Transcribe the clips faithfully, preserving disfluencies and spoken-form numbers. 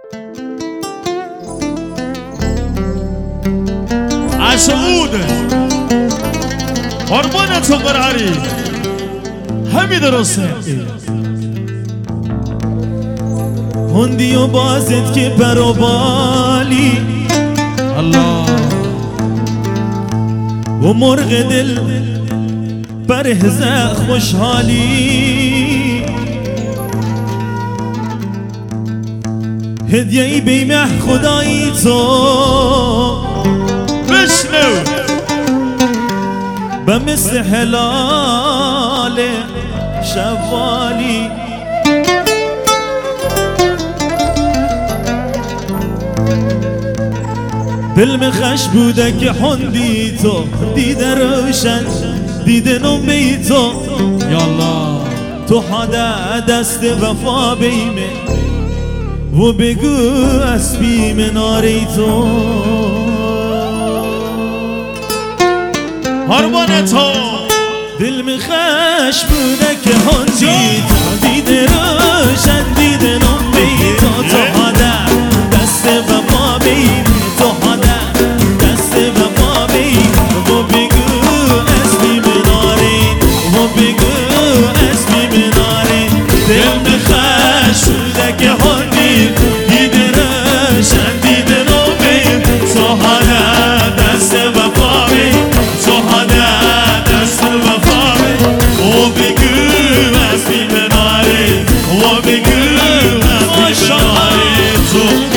عشقوده قربان تو قراری همین درسته. هندی و بازت که بروبالی الله و مرغ دل برهزه خوشحالی هدیه‌ای بیمه خدایی تو بشنو به مثل هلال شوالی دل مخش بوده که هندی تو دیده روشن دیده نمبی تو یالله تو حدا دست وفا بیمه و بگو اسبی مناری تو قربان تو دل مخش بوده که هندی تو دیده روشن دیده نمبی تو تو حدا دست وفا بیمه تو حدا دست وفا بیمه و بگو اسبی مناری و بگو اسبی مناری دل مخش بوده که هندی دیده روشن دیده نمبی تو حدا دست وفا بیمه تو حدا دست وفا بیمه و بگو اسبی مناری و بگو اسبی مناری تو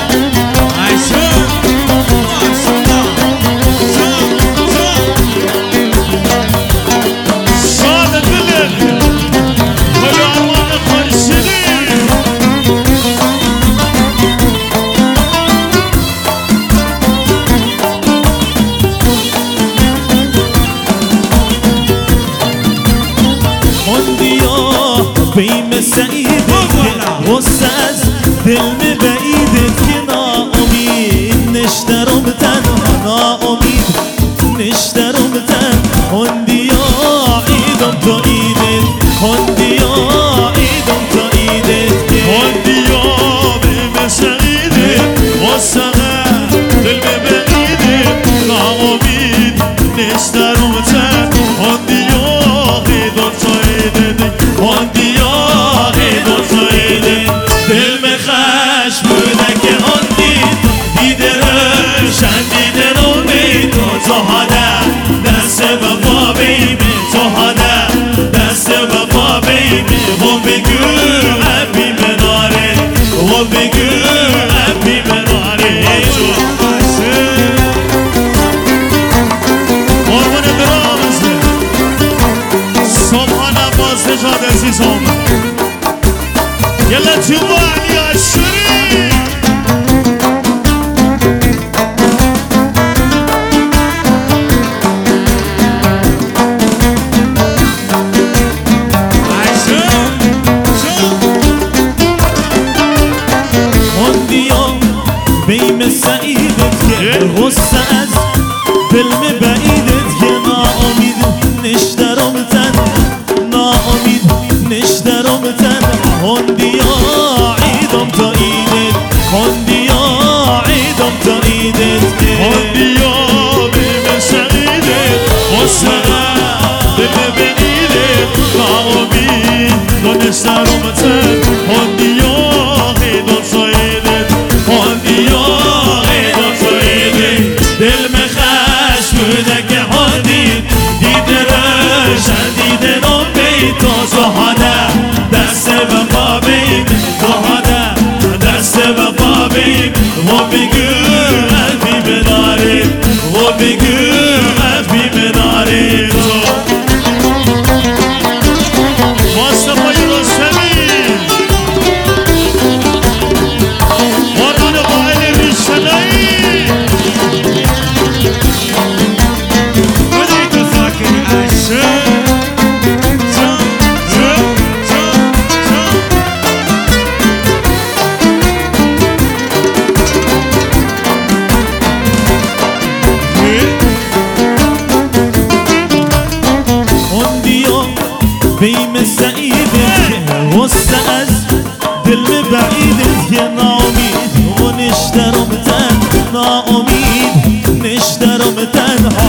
بیم سعیدت که غصه از دل می بعیدت که ناامید نشترم تنها ناامید نشترم تن هندیا عیدم تو عیدت هندیا عیدم تو عیدت که هندیا بیم سعیدت غصه از دل می بعیدت ناامید نشترم تن هندیا عیدم تو عیدت هندیا عیدم تو عیدت دل مخش بوده که هندی دیده روشن دیده نومی تو تو حدا دست وفا بیمه تو حدا دست وفا بیمه و بگو ابی مناره و بگو ابی مناره قربان برامزه صبحان عباس نجاد عزیزم یلا تیمو علی عشوری هندیا بیم سعیدت که غصه از دل می بعیدت که ناامید نشترم تن ناامید نشترم تن هندیا عیدم تو عیدت هندیا عیدم تو عیدت که هندیا بیم سعیدت غصه از دل می بعیدت ناامید نشترم تن هندیا عیدم تو عیدت هندیا عیدم تو عیدت دل مخش بوده که هندی دیده روشن دیده نمبی تو تو حدا دست وفا بیمه تو حدا دست وفا بیمه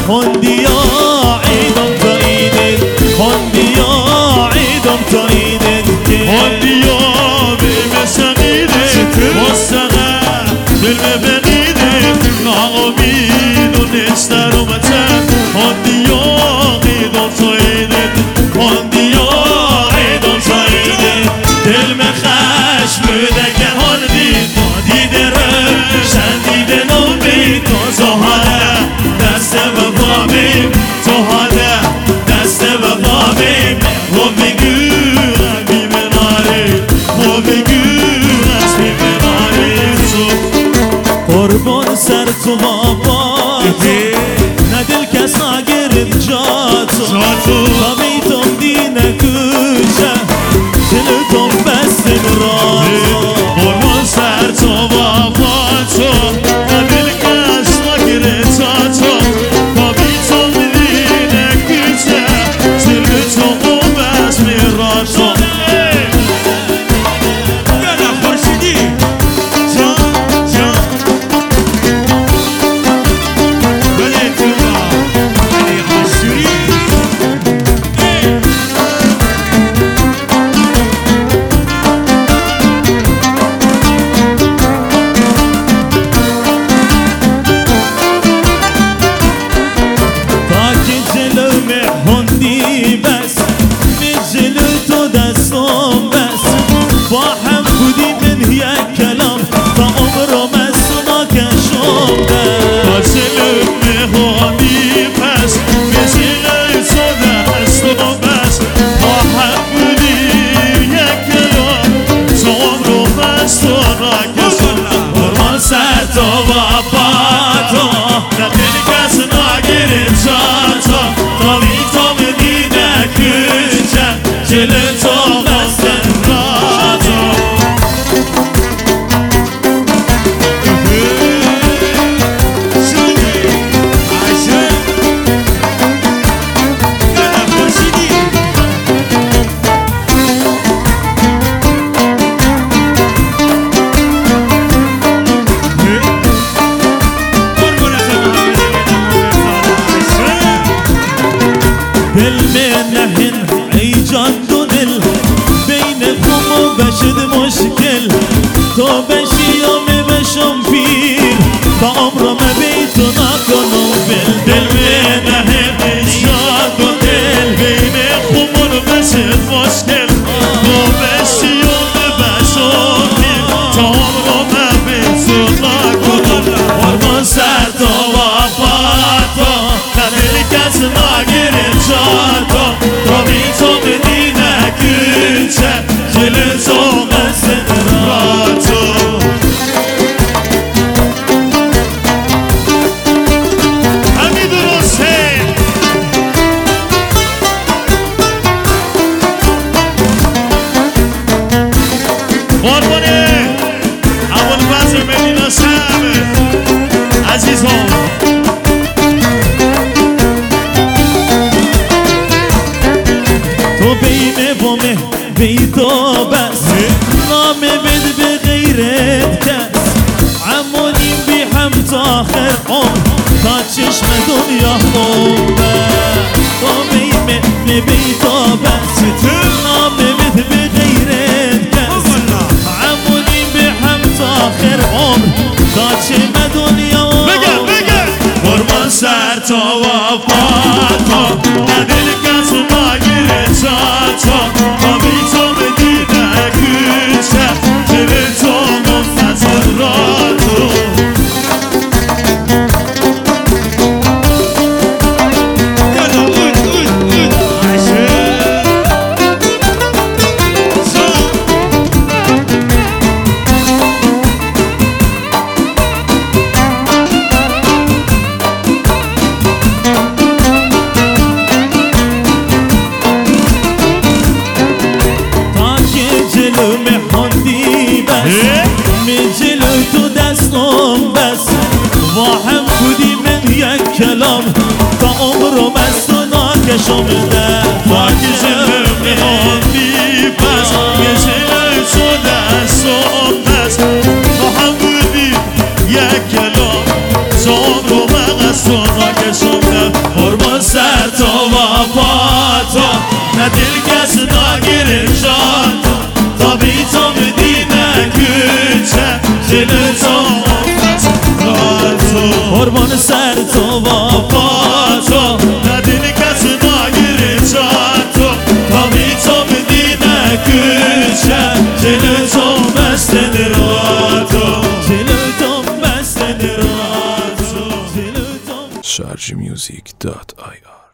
هندیا عیدم تا عیدت هندیا عیدم تا عیدت هندیا بیم سقیدت مستقر دل ببقیدت ناامید و نستر و متن هندیا عیدم تا عیدت هندیا عیدم تا عیدت دل مخش بوده که هندی دیده روشن دیده نومید تو زهاده دست وفا بیم تو هاده دست وفا بیم و بگو بی مناره و بگو از بی مناره قربان سر تو بابات نه دل کس نگرد جاتو تا بیتم دینه کشه دلتم بستن راتو قربان سر تو باباتو نه دل کس نگرد جاتو تا بیتم دینه کشه دلتم بستن راتو دل میں نہن ای جان دو دل بین خم و بشد مشکل تو بشی و می بشم پیر تا عمرم بیتو نکنم بل دل میں نہن ای جان دو دل بین خم و بشد مشکل تو بشی و می بشم پیر تا عمرم بیتو نکنم قربان سر تو وفاتو نه دل کس نگیرد جاتو تا بیتو بدینه کچه جلتو بستن راتو همین درسته قربانه ابوالفضل مدینه شب عزیزم تو بین بومه بیتو بس نامه بد به غیرت کس عمونیم بی هم تا آخر عمر تا چشم دنیا خوبه تو بین بیتو بس نامه بد به غیرت کس عمونیم بی هم تا آخر عمر تا چشم دنیا بگه بگه قربان سر تو وفاتو نه دل کس نگیره جاتو تا بیتو بدینه کچه دل تو منتظر راتو جلو تو دستم بس و هم بودی من یک کلام تا عمرم از تو ناکشم ده فاکی جلو میخوندی پس یه جلو تو دستم بس و هم بودی یک کلام تا عمرم از تو ناکشم ده نه دل کس نگیره جان تا بیتم دینه کوچه دل تو قربان سر تو بابا تو نه دل کس نگیره جان تو تا بیتم دینه کوچه دل تو مست درا تو دل تو مست درا تو شارژ میوزیک دات آی آر